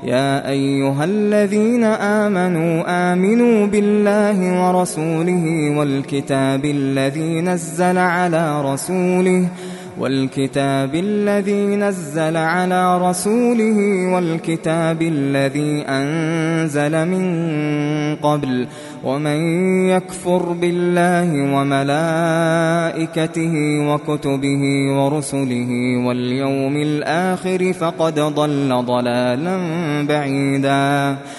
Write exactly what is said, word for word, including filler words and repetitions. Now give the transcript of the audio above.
يا أيها الذين آمنوا آمنوا بالله ورسوله والكتاب الذي نزل على رسوله والكتاب الذي نزل على رسوله والكتاب الذي أنزل من قبل ومن يكفر بالله وملائكته وكتبه ورسله واليوم الآخر فقد ضل ضلالا بعيدا